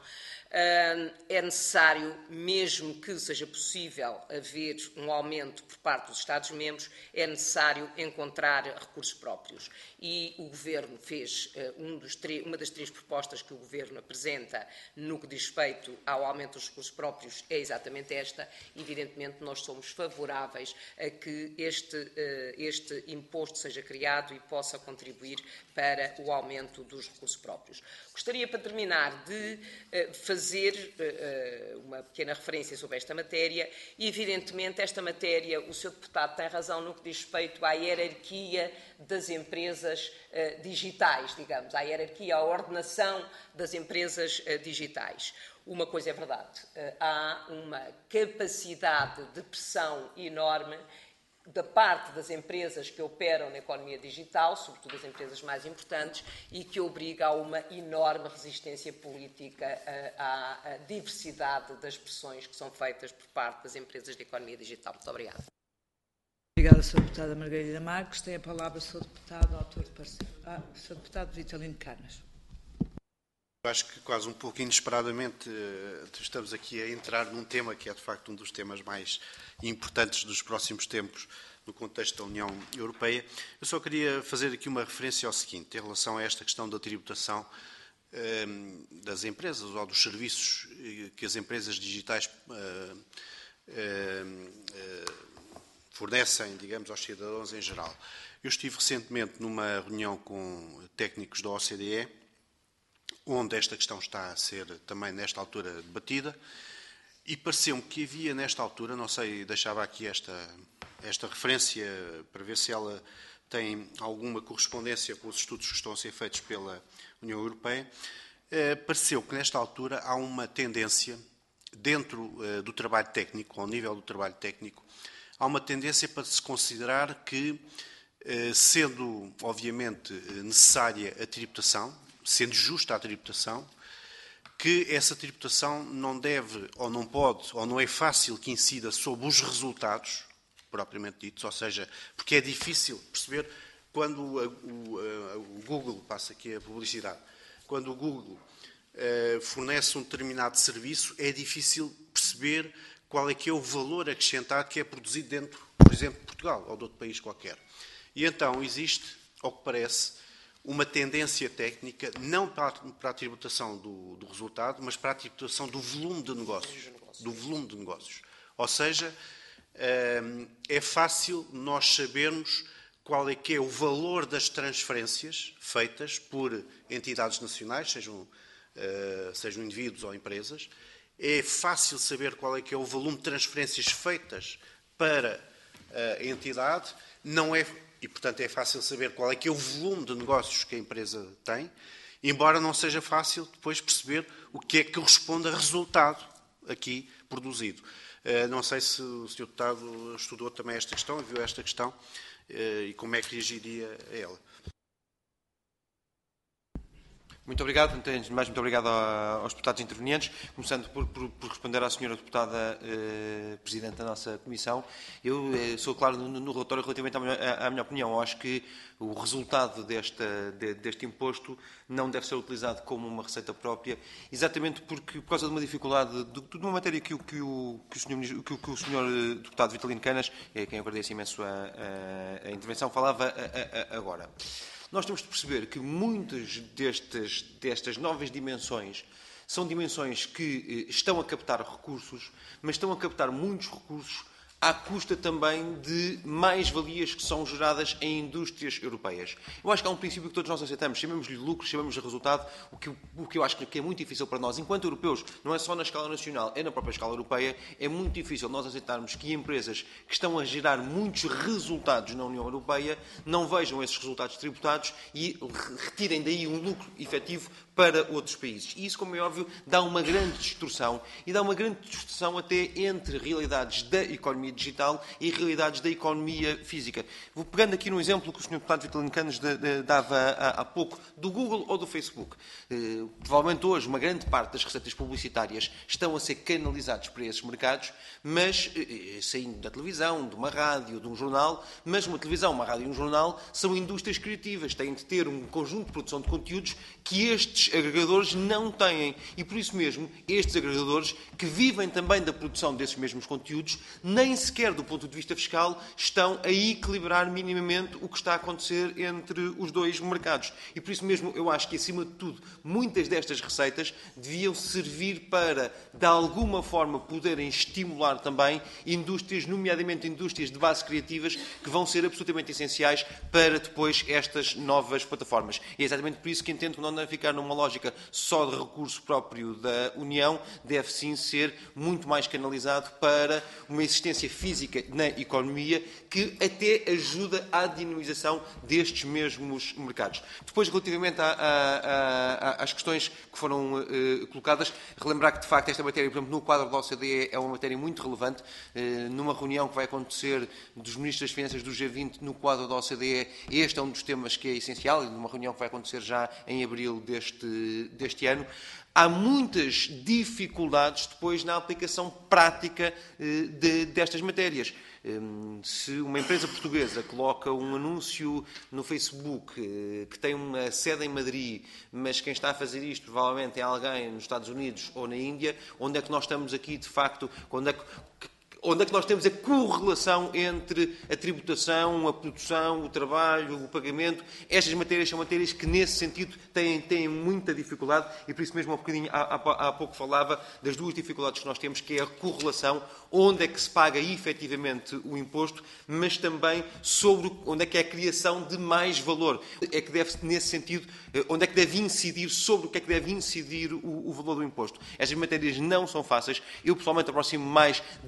é necessário, mesmo que seja possível haver um aumento por parte dos Estados-membros, é necessário encontrar recursos próprios. E o Governo fez, um dos uma das três propostas que o Governo apresenta no que diz respeito ao aumento dos recursos próprios é exatamente esta. Evidentemente, nós somos favoráveis a que este, este imposto seja criado e possa contribuir para o aumento dos recursos próprios. Gostaria, para terminar, de fazer fazer uh, uma pequena referência sobre esta matéria. E, evidentemente, esta matéria, o senhor Deputado tem razão no que diz respeito à hierarquia das empresas uh, digitais, digamos, à hierarquia, à ordenação das empresas uh, digitais. Uma coisa é verdade, uh, há uma capacidade de pressão enorme da parte das empresas que operam na economia digital, sobretudo as empresas mais importantes, e que obriga a uma enorme resistência política à, à diversidade das pressões que são feitas por parte das empresas de economia digital. Muito obrigada. Obrigada, senhora Deputada Margarida Marques. Tem a palavra o senhor Deputado, autor de parecer. Ah, o senhor Deputado Vitalino Canas. Eu acho que quase um pouco inesperadamente estamos aqui a entrar num tema que é, de facto, um dos temas mais importantes dos próximos tempos no contexto da União Europeia. Eu só queria fazer aqui uma referência ao seguinte, em relação a esta questão da tributação eh, das empresas ou dos serviços que as empresas digitais eh, eh, fornecem, digamos, aos cidadãos em geral. Eu estive recentemente numa reunião com técnicos da O C D E, onde esta questão está a ser também nesta altura debatida, e pareceu-me que havia nesta altura, não sei, deixava aqui esta, esta referência para ver se ela tem alguma correspondência com os estudos que estão a ser feitos pela União Europeia, eh, pareceu que nesta altura há uma tendência, dentro eh, do trabalho técnico, ao nível do trabalho técnico, há uma tendência para se considerar que, sendo, obviamente, necessária a tributação, sendo justa a tributação, que essa tributação não deve, ou não pode, ou não é fácil que incida sobre os resultados, propriamente ditos, ou seja, porque é difícil perceber quando o, o, o Google, passa aqui a publicidade, quando o Google eh, fornece um determinado serviço, é difícil perceber qual é que é o valor acrescentado que é produzido dentro, por exemplo, de Portugal ou de outro país qualquer. E então existe, ao que parece, uma tendência técnica, não para a, para a tributação do, do resultado, mas para a tributação do volume de negócios. Do volume de negócios. Ou seja, é fácil nós sabermos qual é que é o valor das transferências feitas por entidades nacionais, sejam, sejam indivíduos ou empresas. É fácil saber qual é que é o volume de transferências feitas para a entidade. Não é... E, portanto, é fácil saber qual é que é o volume de negócios que a empresa tem, embora não seja fácil depois perceber o que é que corresponde a resultado aqui produzido. Não sei se o senhor Deputado estudou também esta questão, viu esta questão, e como é que reagiria a ela. Muito obrigado. Antes de mais, muito obrigado aos deputados intervenientes. Começando por, por, por responder à senhora deputada eh, Presidente da nossa Comissão. Eu eh, sou claro no, no relatório relativamente à minha, à minha opinião. Eu acho que o resultado desta, de, deste imposto não deve ser utilizado como uma receita própria, exatamente porque, por causa de uma dificuldade, de, de uma matéria que o, que o, que o, senhor, que o, que o senhor Deputado Vitalino Canas, a quem eu agradeço imenso a, a, a intervenção, falava a, a, a agora. Nós temos de perceber que muitas destas, destas novas dimensões são dimensões que estão a captar recursos, mas estão a captar muitos recursos à custa também de mais-valias que são geradas em indústrias europeias. Eu acho que há um princípio que todos nós aceitamos, chamemos-lhe lucro, chamemos-lhe resultado, o que, o que eu acho que é muito difícil para nós, enquanto europeus, não é só na escala nacional, é na própria escala europeia, é muito difícil nós aceitarmos que empresas que estão a gerar muitos resultados na União Europeia não vejam esses resultados tributados e retirem daí um lucro efetivo para outros países. E isso, como é óbvio, dá uma grande distorção, e dá uma grande distorção até entre realidades da economia digital e realidades da economia física. Vou pegando aqui no exemplo que o senhor Deputado Vitalino Canas dava há pouco, do Google ou do Facebook. Eh, provavelmente hoje uma grande parte das receitas publicitárias estão a ser canalizadas para esses mercados, mas eh, saindo da televisão, de uma rádio, de um jornal, mas uma televisão, uma rádio e um jornal são indústrias criativas, têm de ter um conjunto de produção de conteúdos que estes agregadores não têm. E por isso mesmo, estes agregadores, que vivem também da produção desses mesmos conteúdos, nem sequer do ponto de vista fiscal, estão a equilibrar minimamente o que está a acontecer entre os dois mercados. E por isso mesmo, eu acho que, acima de tudo, muitas destas receitas deviam servir para, de alguma forma, poderem estimular também indústrias, nomeadamente indústrias de base criativas, que vão ser absolutamente essenciais para depois estas novas plataformas. E é exatamente por isso que entendo que não deve ficar numa lógica só de recurso próprio da União, deve sim ser muito mais canalizado para uma existência física na economia que até ajuda à dinamização destes mesmos mercados. Depois, relativamente a, a, a, às questões que foram uh, colocadas, relembrar que, de facto, esta matéria, por exemplo, no quadro da O C D E, é uma matéria muito relevante. Uh, numa reunião que vai acontecer dos Ministros das Finanças do G vinte no quadro da O C D E, este é um dos temas que é essencial, e numa reunião que vai acontecer já em abril deste, deste ano. Há muitas dificuldades depois na aplicação prática eh, de, destas matérias. Um, se uma empresa portuguesa coloca um anúncio no Facebook eh, que tem uma sede em Madrid, mas quem está a fazer isto provavelmente é alguém nos Estados Unidos ou na Índia, onde é que nós estamos aqui, de facto, onde é que... Onde é que nós temos a correlação entre a tributação, a produção, o trabalho, o pagamento? Estas matérias são matérias que, nesse sentido, têm, têm muita dificuldade e, por isso mesmo, há, um bocadinho, há, há, há pouco falava das duas dificuldades que nós temos, que é a correlação, onde é que se paga efetivamente o imposto, mas também sobre onde é que é a criação de mais valor. É que deve, nesse sentido, onde é que deve incidir, sobre o que é que deve incidir o, o valor do imposto. Estas matérias não são fáceis. Eu, pessoalmente, aproximo mais da ideia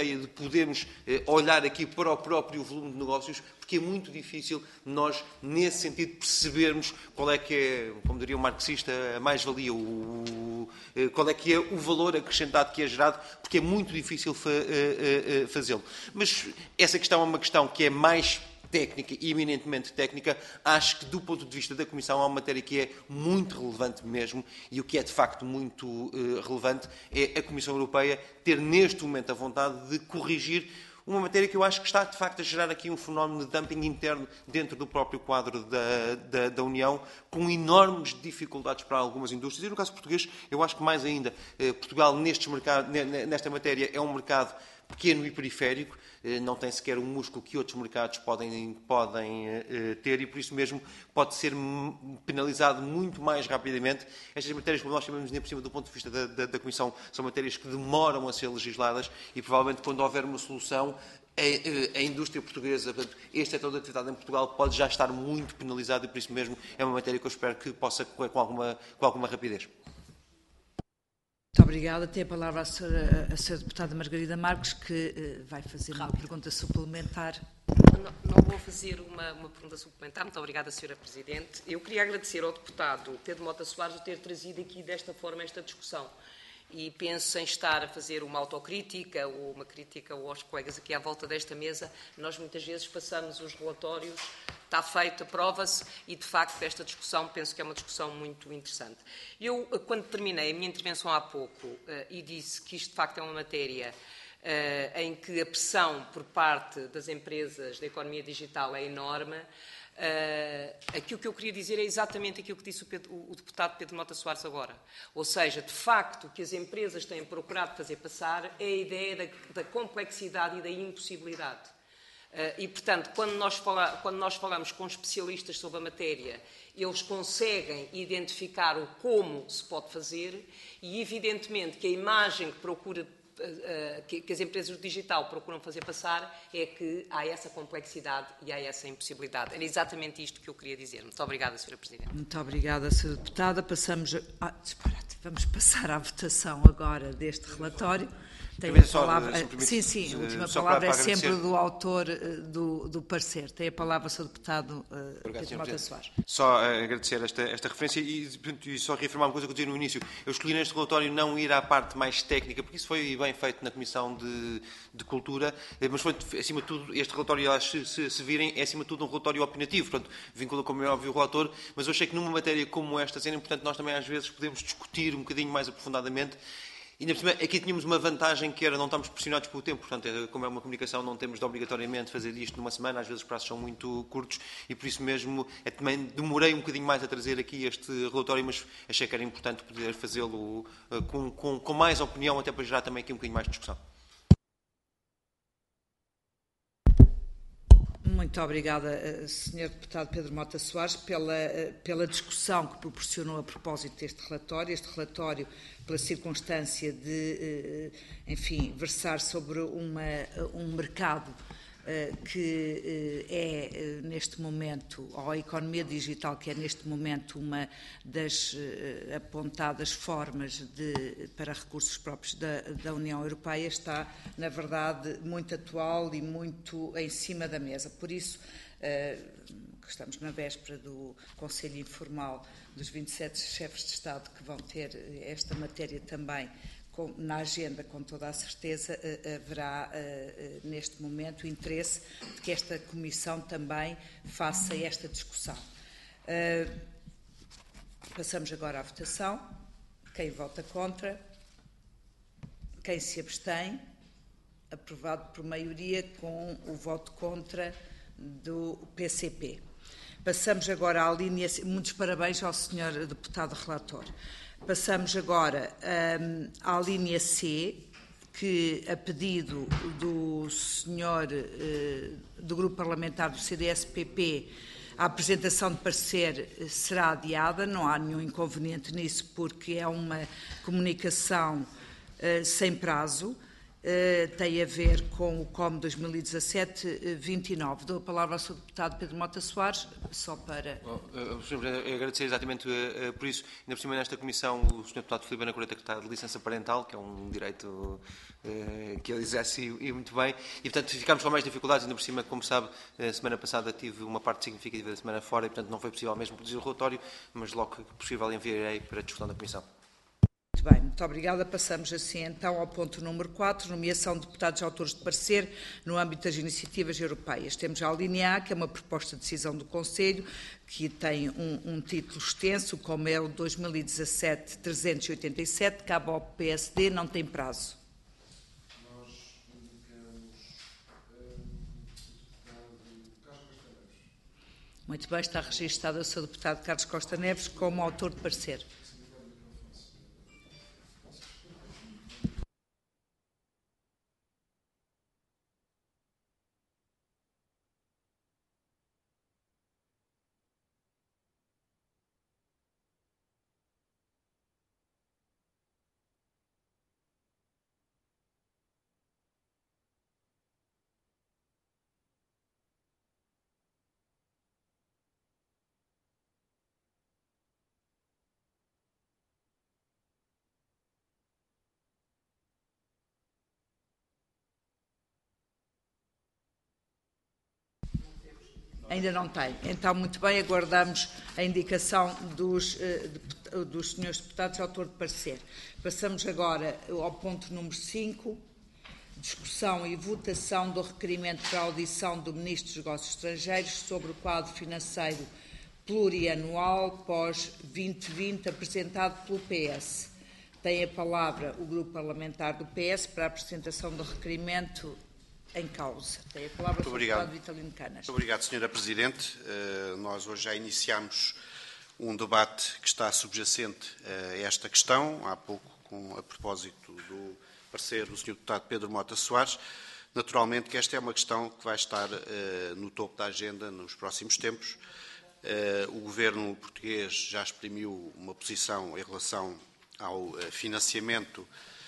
ideia de podermos eh, olhar aqui para o próprio volume de negócios, porque é muito difícil nós, nesse sentido, percebermos qual é que é, como diria o marxista, a mais-valia, o, o, qual é que é o valor acrescentado que é gerado, porque é muito difícil fa, uh, uh, fazê-lo. Mas essa questão é uma questão que é mais técnica e eminentemente técnica. Acho que, do ponto de vista da Comissão, há uma matéria que é muito relevante mesmo, e o que é de facto muito uh, relevante é a Comissão Europeia ter neste momento a vontade de corrigir uma matéria que eu acho que está de facto a gerar aqui um fenómeno de dumping interno dentro do próprio quadro da, da, da União, com enormes dificuldades para algumas indústrias. E no caso português, eu acho que mais ainda, eh, Portugal nestes mercados, nesta matéria é um mercado pequeno e periférico, não tem sequer o músculo que outros mercados podem, podem uh, ter, e por isso mesmo pode ser penalizado muito mais rapidamente. Estas matérias, como nós chamamos, nem por cima do ponto de vista da, da, da Comissão, são matérias que demoram a ser legisladas e provavelmente quando houver uma solução, a, a indústria portuguesa, portanto, este setor de atividade em Portugal pode já estar muito penalizado, e por isso mesmo é uma matéria que eu espero que possa correr com alguma, com alguma rapidez. Muito obrigada. Tem a palavra a senhora, a senhora deputada Margarida Marques, que uh, vai fazer uma pergunta suplementar. Não, não vou fazer uma, uma pergunta suplementar. Muito obrigada, senhora Presidente. Eu queria agradecer ao deputado Pedro Mota Soares o ter trazido aqui desta forma esta discussão. E penso em estar a fazer uma autocrítica ou uma crítica aos colegas aqui à volta desta mesa. Nós muitas vezes passamos os relatórios, está feito, aprova-se, e de facto esta discussão penso que é uma discussão muito interessante. Eu, quando terminei a minha intervenção há pouco uh, e disse que isto de facto é uma matéria uh, em que a pressão por parte das empresas da economia digital é enorme, Uh, aquilo que eu queria dizer é exatamente aquilo que disse o, Pedro, o deputado Pedro Mota Soares agora. Ou seja, de facto, o que as empresas têm procurado fazer passar é a ideia da, da complexidade e da impossibilidade. Uh, e, portanto, quando nós, fala, quando nós falamos com especialistas sobre a matéria, eles conseguem identificar o como se pode fazer e, evidentemente, que a imagem que procura que as empresas do digital procuram fazer passar é que há essa complexidade e há essa impossibilidade. Era exatamente isto que eu queria dizer. Muito obrigada, senhora Presidente. Muito obrigada, senhora Deputada. Passamos a... ah, disparate. Vamos passar à votação agora deste relatório. Tem a palavra... Só, sim, sim, a última palavra é sempre do autor do, do parecer. Tem a palavra o senhor Deputado uh, Pedro Mota Soares. Só agradecer esta, esta referência e, e só reafirmar uma coisa que eu disse no início. Eu escolhi neste relatório não ir à parte mais técnica, porque isso foi bem feito na Comissão de, de Cultura, mas foi, acima de tudo, este relatório, se, se, se virem, é acima de tudo um relatório opinativo, portanto, vincula, como é óbvio, o relator, mas eu achei que numa matéria como esta, sendo importante, nós também às vezes podemos discutir um bocadinho mais aprofundadamente. E, ainda por cima, aqui tínhamos uma vantagem que era não estamos pressionados pelo tempo, portanto, como é uma comunicação, não temos de obrigatoriamente fazer isto numa semana, às vezes os prazos são muito curtos e por isso mesmo é, também demorei um bocadinho mais a trazer aqui este relatório, mas achei que era importante poder fazê-lo uh, com, com, com mais opinião, até para gerar também aqui um bocadinho mais de discussão. Muito obrigada, senhor Deputado Pedro Mota Soares, pela, pela discussão que proporcionou a propósito deste relatório. Este relatório, pela circunstância de, enfim, versar sobre uma, um mercado que é, neste momento, ou a economia digital, que é, neste momento, uma das apontadas formas de, para recursos próprios da, da União Europeia, está, na verdade, muito atual e muito em cima da mesa. Por isso, estamos na véspera do Conselho Informal dos vinte e sete chefes de Estado, que vão ter esta matéria também na agenda, com toda a certeza, haverá neste momento o interesse de que esta Comissão também faça esta discussão. Passamos agora à votação. Quem vota contra? Quem se abstém? Aprovado por maioria, com o voto contra do P C P. Passamos agora à linha... Muitos parabéns ao senhor deputado relator. Passamos agora um, à linha C, que, a pedido do senhor uh, do Grupo Parlamentar do C D S P P, a apresentação de parecer será adiada. Não há nenhum inconveniente nisso, porque é uma comunicação uh, sem prazo Uh, tem a ver com o C O M dois mil e dezassete vinte e nove. Dou a palavra ao senhor Deputado Pedro Mota Soares, só para... Oh, uh, senhor Presidente, agradecer exatamente uh, uh, por isso. Ainda por cima, nesta Comissão, o senhor Deputado Filipe Ana Coreta, que está de licença parental, que é um direito uh, que ele exerce e, e muito bem, e, portanto, ficámos com mais dificuldades. Ainda por cima, como sabe, a semana passada tive uma parte significativa da semana fora e, portanto, não foi possível mesmo produzir o relatório, mas logo que possível enviarei para a discussão da Comissão. Muito bem, muito obrigada. Passamos assim então ao ponto número quatro, nomeação de deputados autores de parecer no âmbito das iniciativas europeias. Temos já a linha A, que é uma proposta de decisão do Conselho, que tem um, um título extenso, como é o dois mil e dezassete trezentos e oitenta e sete, cabe ao P S D, não tem prazo. Nós indicamos o deputado Carlos Costa Neves. Muito bem, está registado o seu deputado Carlos Costa Neves como autor de parecer. Ainda não tem. Então, muito bem, aguardamos a indicação dos, dos senhores deputados, autor de parecer. Passamos agora ao ponto número cinco, discussão e votação do requerimento para a audição do Ministro dos Negócios Estrangeiros sobre o quadro financeiro plurianual pós vinte vinte, apresentado pelo P S. Tem a palavra o Grupo Parlamentar do P S para a apresentação do requerimento em causa. Tem a palavra o senhor Deputado Vitalino Canas. Muito obrigado, senhora Presidente. Uh, nós hoje já iniciamos um debate que está subjacente a esta questão, há pouco, com, a propósito do parecer do senhor Deputado Pedro Mota Soares. Naturalmente que esta é uma questão que vai estar uh, no topo da agenda nos próximos tempos. Uh, o Governo português já exprimiu uma posição em relação ao uh, financiamento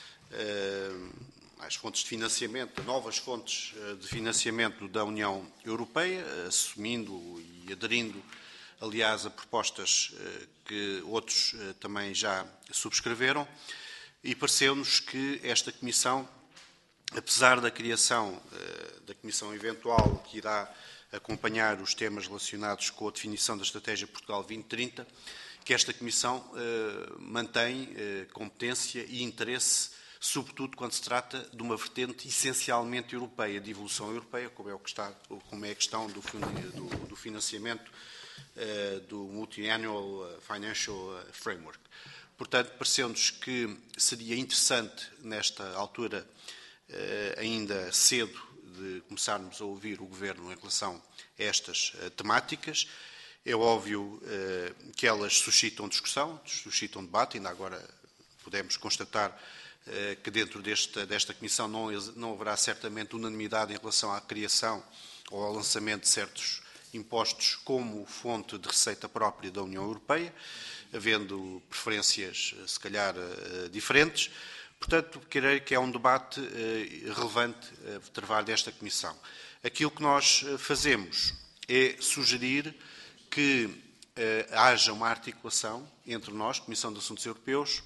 uh, às fontes de financiamento, novas fontes de financiamento da União Europeia, assumindo e aderindo, aliás, a propostas que outros também já subscreveram, e pareceu-nos que esta Comissão, apesar da criação da Comissão eventual que irá acompanhar os temas relacionados com a definição da Estratégia Portugal vinte trinta, que esta Comissão mantém competência e interesse, sobretudo quando se trata de uma vertente essencialmente europeia, de evolução europeia, como é, o que está, como é a questão do, do, do financiamento uh, do Multi-Annual Financial Framework. Portanto, pareceu-nos que seria interessante, nesta altura, uh, ainda cedo, de começarmos a ouvir o Governo em relação a estas uh, temáticas. É óbvio uh, que elas suscitam discussão, suscitam debate, ainda agora podemos constatar que dentro desta, desta Comissão não, não haverá certamente unanimidade em relação à criação ou ao lançamento de certos impostos como fonte de receita própria da União Europeia, havendo preferências, se calhar, diferentes. Portanto, creio que é um debate relevante a travar desta Comissão. Aquilo que nós fazemos é sugerir que haja uma articulação entre nós, Comissão de Assuntos Europeus,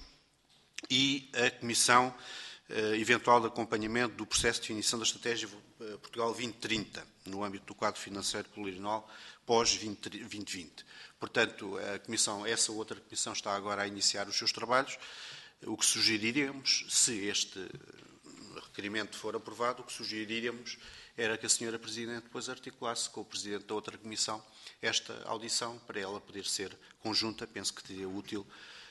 e a Comissão uh, eventual de acompanhamento do processo de definição da Estratégia uh, Portugal vinte trinta, no âmbito do quadro financeiro plurianual pós vinte vinte. Portanto, a Comissão, essa outra Comissão está agora a iniciar os seus trabalhos. O que sugeriríamos, se este requerimento for aprovado, o que sugeriríamos era que a senhora Presidente depois articulasse com o Presidente da outra Comissão esta audição, para ela poder ser conjunta. Penso que seria útil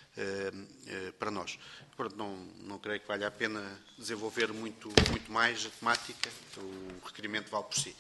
para nós. Portanto, não, não creio que valha a pena desenvolver muito, muito mais a temática, o requerimento vale por si.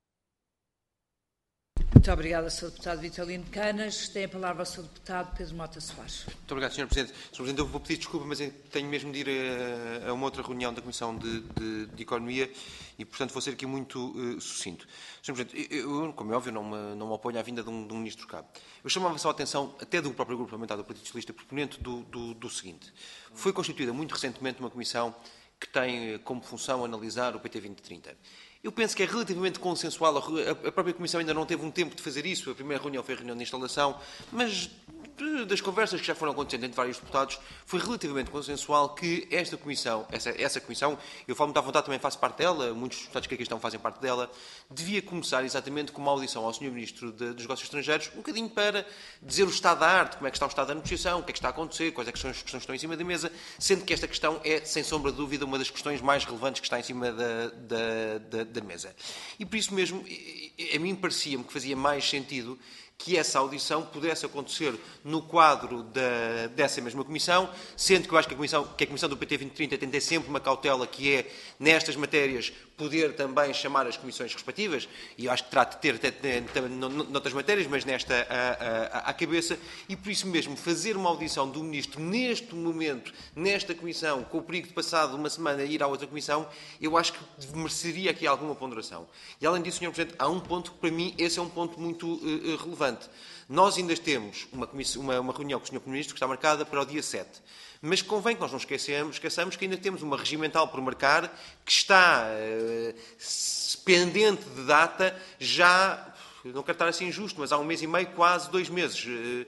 Muito obrigada, senhor Deputado Vitalino Canas. Tem a palavra o senhor Deputado Pedro Mota Soares. Muito obrigado, senhor Presidente. senhor Presidente, eu vou pedir desculpa, mas tenho mesmo de ir a, a uma outra reunião da Comissão de, de, de Economia e, portanto, vou ser aqui muito uh, sucinto. senhor Presidente, eu, como é óbvio, não me, não me oponho à vinda de um, de um Ministro cá. Eu chamava só a atenção, até do próprio Grupo Parlamentar do Partido Socialista, proponente do, do, do seguinte. Foi constituída muito recentemente uma Comissão que tem como função analisar o P T vinte trinta. Eu penso que é relativamente consensual, a própria Comissão ainda não teve um tempo de fazer isso, a primeira reunião foi a reunião de instalação, mas das conversas que já foram acontecendo entre vários deputados, foi relativamente consensual que esta Comissão, essa, essa Comissão, eu falo muito à vontade, também faço parte dela, muitos deputados que aqui estão fazem parte dela, devia começar exatamente com uma audição ao senhor Ministro de, dos Negócios Estrangeiros, um bocadinho para dizer o estado da arte, como é que está o estado da negociação, o que é que está a acontecer, quais é que são as questões que estão em cima da mesa, sendo que esta questão é, sem sombra de dúvida, uma das questões mais relevantes que está em cima da, da, da, da mesa. E por isso mesmo, a mim parecia-me que fazia mais sentido que essa audição pudesse acontecer no quadro da, dessa mesma Comissão, sendo que eu acho que a Comissão, que a Comissão do P T vinte trinta tem de ter sempre uma cautela que é, nestas matérias, poder também chamar as comissões respectivas, e eu acho que trata de ter até noutras matérias, mas nesta à, à, à cabeça, e por isso mesmo fazer uma audição do Ministro neste momento, nesta Comissão, com o perigo de passado uma semana ir à outra Comissão, eu acho que mereceria aqui alguma ponderação. E além disso, senhor Presidente, há um ponto que para mim esse é um ponto muito uh, relevante. Nós ainda temos uma, uma, uma reunião com o senhor Primeiro-Ministro que está marcada para o dia sete. Mas convém que nós não esqueçamos, esqueçamos que ainda temos uma regimental por marcar que está uh, pendente de data já, não quero estar assim injusto, mas há um mês e meio, quase dois meses. Uh,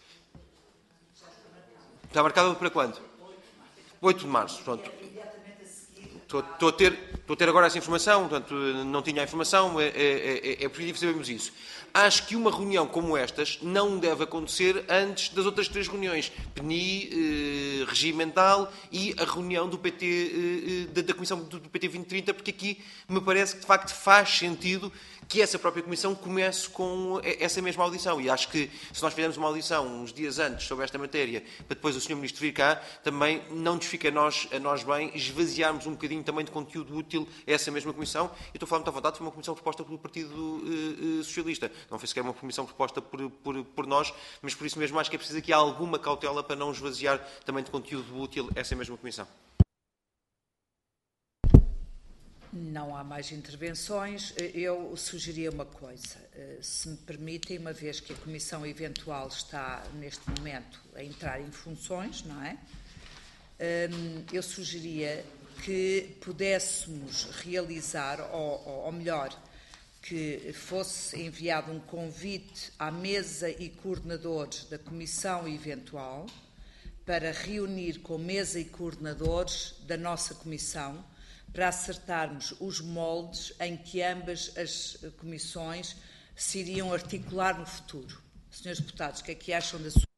está marcada para quando? oito de março. Pronto. Estou, estou, a ter, estou a ter agora essa informação, portanto, não tinha a informação, é, é, é, é preciso sabermos isso. Acho que uma reunião como estas não deve acontecer antes das outras três reuniões, P N I, eh, regimental e a reunião do P T, eh, da, da Comissão do P T vinte trinta, porque aqui me parece que de facto faz sentido que essa própria Comissão comece com essa mesma audição. E acho que se nós fizermos uma audição uns dias antes sobre esta matéria, para depois o senhor Ministro vir cá, também não nos fica a nós, a nós bem esvaziarmos um bocadinho também de conteúdo útil a essa mesma Comissão. E estou a falar muito à vontade, foi uma Comissão proposta pelo Partido uh, uh, Socialista. Não foi sequer uma Comissão proposta por, por, por nós, mas por isso mesmo acho que é preciso aqui alguma cautela para não esvaziar também de conteúdo útil essa mesma Comissão. Não há mais intervenções. Eu sugeria uma coisa, se me permitem, uma vez que a Comissão Eventual está, neste momento, a entrar em funções, não é? Eu sugeria que pudéssemos realizar, ou, ou melhor, que fosse enviado um convite à mesa e coordenadores da Comissão Eventual para reunir com mesa e coordenadores da nossa Comissão para acertarmos os moldes em que ambas as comissões se iriam articular no futuro. Senhores deputados, o que é que acham da sua...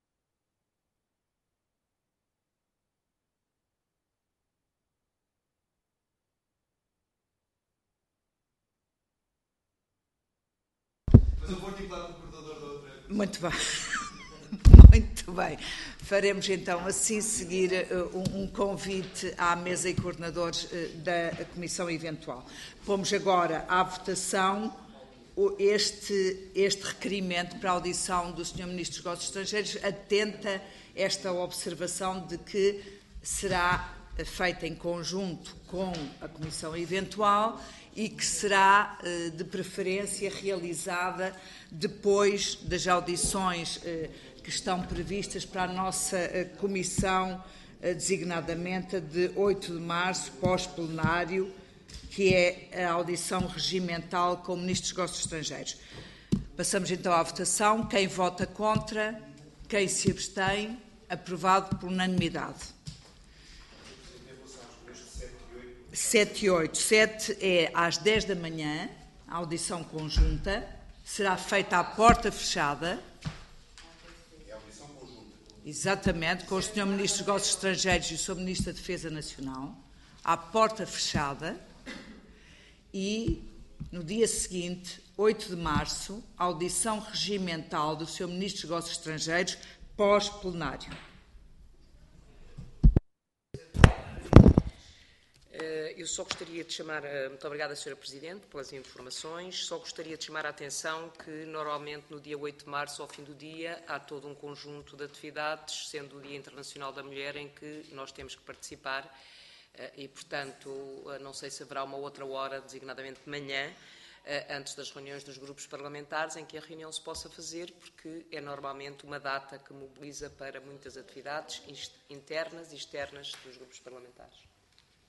Mas eu vou articular com o coordenador da outra... Muito bem. Muito bem. Faremos então assim seguir um, um convite à mesa e coordenadores da Comissão Eventual. Pomos agora à votação este, este requerimento para a audição do senhor Ministro dos Negócios Estrangeiros, atenta esta observação de que será feita em conjunto com a Comissão Eventual e que será, de preferência, realizada depois das audições que estão previstas para a nossa Comissão, designadamente a de oito de março, pós-plenário, que é a audição regimental com o Ministro dos Negócios Estrangeiros. Passamos então à votação. Quem vota contra? Quem se abstém? Aprovado por unanimidade. sete e oito. sete é às dez da manhã, a audição conjunta. Será feita à porta fechada. Exatamente, com o senhor Ministro dos Negócios Estrangeiros e o senhor Ministro da Defesa Nacional, à porta fechada, e no dia seguinte, oito de março, audição regimental do senhor Ministro dos Negócios Estrangeiros, pós-plenário. Eu só gostaria de chamar, muito obrigada, senhora Presidente, pelas informações, só gostaria de chamar a atenção que normalmente no dia oito de março, ao fim do dia, há todo um conjunto de atividades, sendo o Dia Internacional da Mulher, em que nós temos que participar e, portanto, não sei se haverá uma outra hora, designadamente de manhã, antes das reuniões dos grupos parlamentares, em que a reunião se possa fazer, porque é normalmente uma data que mobiliza para muitas atividades internas e externas dos grupos parlamentares.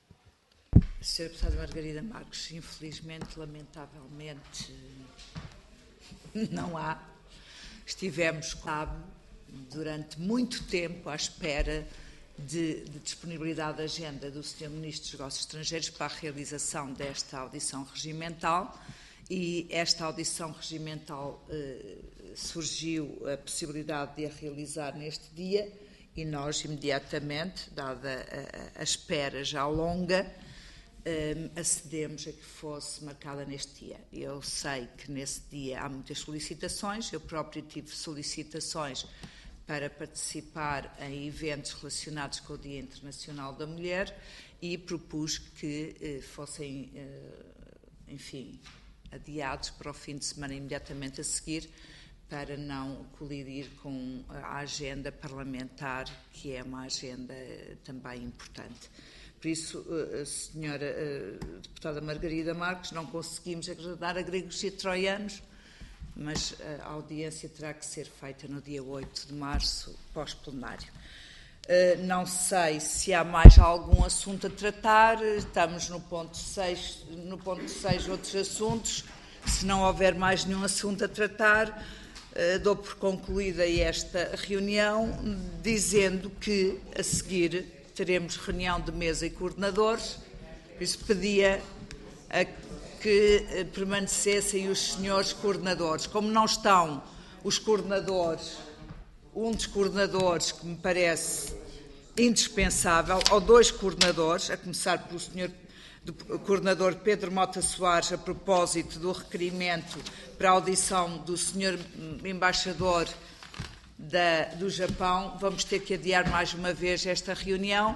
senhora Deputada Margarida Marques, infelizmente, lamentavelmente, não há. Estivemos, sabe, durante muito tempo à espera de, de disponibilidade da agenda do senhor Ministro dos Negócios Estrangeiros para a realização desta audição regimental, e esta audição regimental eh, surgiu a possibilidade de a realizar neste dia, e nós imediatamente, dada a, a espera já longa, eh, acedemos a que fosse marcada neste dia. Eu sei que nesse dia há muitas solicitações, eu próprio tive solicitações para participar em eventos relacionados com o Dia Internacional da Mulher e propus que eh, fossem, eh, enfim, adiados para o fim de semana imediatamente a seguir, para não colidir com a agenda parlamentar, que é uma agenda também importante. Por isso, a senhora deputada Margarida Marques, não conseguimos agradar a gregos e troianos, mas a audiência terá que ser feita no dia oito de março, pós-plenário. Não sei se há mais algum assunto a tratar, estamos no ponto seis, no ponto seis outros assuntos. Se não houver mais nenhum assunto a tratar, dou por concluída esta reunião, dizendo que a seguir teremos reunião de mesa e coordenadores. Por isso pedia a que permanecessem os senhores coordenadores. Como não estão os coordenadores, um dos coordenadores que me parece indispensável, ou dois coordenadores, a começar pelo senhor coordenador Pedro Mota Soares, a propósito do requerimento para a audição do senhor embaixador da, do Japão, vamos ter que adiar mais uma vez esta reunião.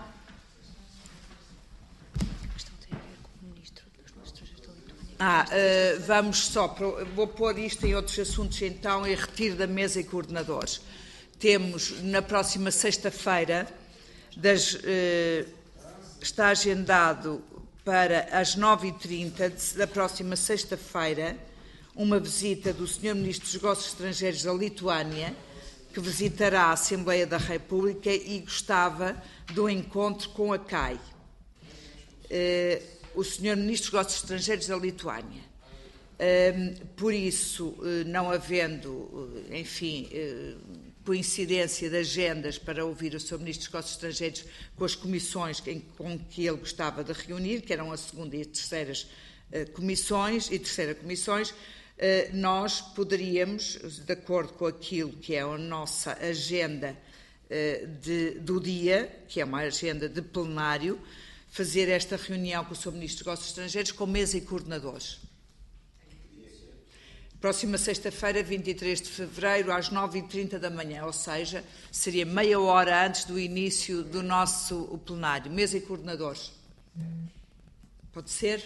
Ah, uh, vamos só, vou pôr isto em outros assuntos então e retiro da mesa e coordenadores. Temos na próxima sexta-feira, das, uh, está agendado para as nove e trinta da próxima sexta-feira uma visita do senhor Ministro dos Negócios Estrangeiros da Lituânia, que visitará a Assembleia da República e gostava do encontro com a C A I. Uh, o senhor Ministro dos Negócios Estrangeiros da Lituânia. Uh, por isso, uh, não havendo, uh, enfim, uh, coincidência de agendas para ouvir o senhor Ministro dos Negócios Estrangeiros com as comissões em, com que ele gostava de reunir, que eram a segunda e a terceira uh, comissões, e terceira comissões, uh, nós poderíamos, de acordo com aquilo que é a nossa agenda uh, de, do dia, que é uma agenda de plenário, fazer esta reunião com o senhor Ministro dos Negócios Estrangeiros com mesa e coordenadores. Próxima sexta-feira, vinte e três de fevereiro, às nove e trinta da manhã, ou seja, seria meia hora antes do início do nosso o plenário. Mesa e coordenadores. Pode ser?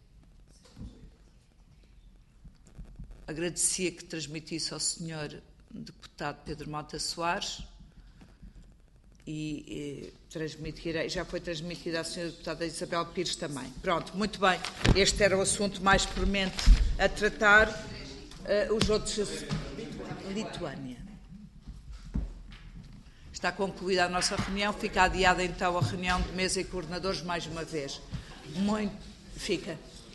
Agradecia que transmitisse ao senhor deputado Pedro Mota Soares e, e transmitirei, já foi transmitida à senhora deputada Isabel Pires também. Pronto, muito bem. Este era o assunto mais premente a tratar. Uh, os outros... Lituânia. Está concluída a nossa reunião. Fica adiada então a reunião de mesa e coordenadores mais uma vez. Muito... Fica.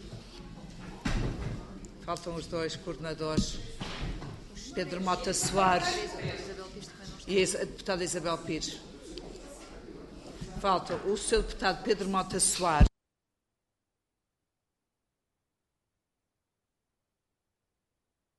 Faltam os dois coordenadores. Pedro Mota Soares e a deputada Isabel Pires. Falta o seu deputado Pedro Mota Soares.